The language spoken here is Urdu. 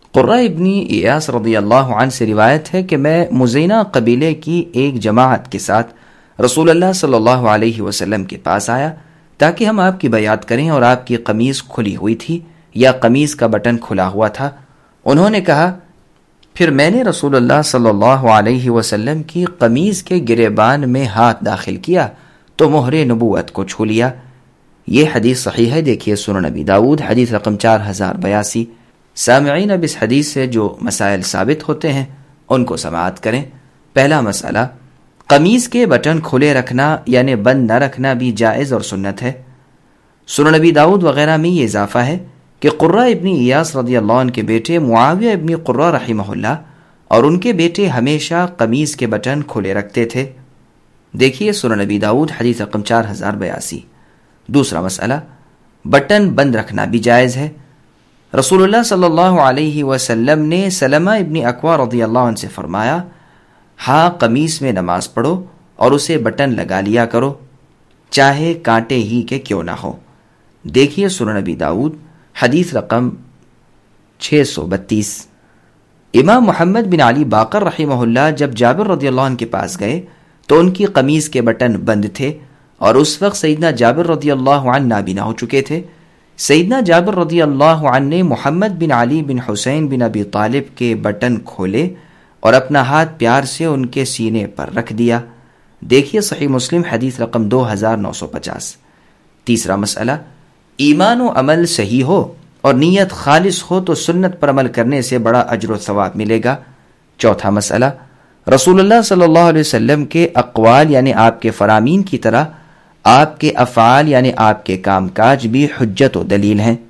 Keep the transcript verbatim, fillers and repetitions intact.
قرہ ابن ایاس رضی اللہ عنہ سے روایت ہے کہ میں مزینہ قبیلے کی ایک جماعت کے ساتھ رسول اللہ صلی اللہ علیہ وسلم کے پاس آیا تاکہ ہم آپ کی بیعت کریں، اور آپ کی قمیص کھلی ہوئی تھی یا قمیص کا بٹن کھلا ہوا تھا۔ انہوں نے کہا، پھر میں نے رسول اللہ صلی اللہ علیہ وسلم کی قمیص کے گریبان میں ہاتھ داخل کیا تو مہر نبوت کو چھو لیا۔ یہ حدیث صحیح ہے، دیکھیے سنن نبی داؤد حدیث رقم چار ہزار بیاسی۔ سامعین، اب اس حدیث سے جو مسائل ثابت ہوتے ہیں ان کو سماعت کریں۔ پہلا مسئلہ، قمیص کے بٹن کھلے رکھنا یعنی بند نہ رکھنا بھی جائز اور سنت ہے۔ سنن نبی داؤد وغیرہ میں یہ اضافہ ہے کہ قرہ ابن ایاس رضی اللہ عنہ کے بیٹے معاویہ ابن قرہ رحمہ اللہ اور ان کے بیٹے ہمیشہ قمیص کے بٹن کھلے رکھتے تھے۔ دیکھیے سنن نبی داؤد حدیث رقم چار ہزار بیاسی۔ دوسرا مسئلہ، بٹن بند رکھنا بھی جائز ہے۔ رسول اللہ صلی اللہ علیہ وسلم نے سلمہ ابن اکوع رضی اللہ عنہ سے فرمایا، ہاں قمیص میں نماز پڑھو اور اسے بٹن لگا لیا کرو، چاہے کانٹے ہی کے کیوں نہ ہو۔ دیکھیے سنن نبی داؤد حدیث رقم چھ سو بتیس۔ امام محمد بن علی باقر رحمہ اللہ جب جابر رضی اللہ عنہ کے پاس گئے تو ان کی قمیص کے بٹن بند تھے، اور اس وقت سیدنا جابر رضی اللہ عنہ نابینا ہو چکے تھے۔ سیدنا جابر رضی اللہ عنہ نے محمد بن علی بن حسین بن ابی طالب کے بٹن کھولے اور اپنا ہاتھ پیار سے ان کے سینے پر رکھ دیا۔ دیکھیے صحیح مسلم حدیث رقم دو ہزار نو سو پچاس۔ تیسرا مسئلہ، ایمان و عمل صحیح ہو اور نیت خالص ہو تو سنت پر عمل کرنے سے بڑا اجر و ثواب ملے گا۔ چوتھا مسئلہ، رسول اللہ صلی اللہ علیہ وسلم کے اقوال یعنی آپ کے فرامین کی طرح آپ کے افعال یعنی آپ کے کام کاج بھی حجت و دلیل ہیں۔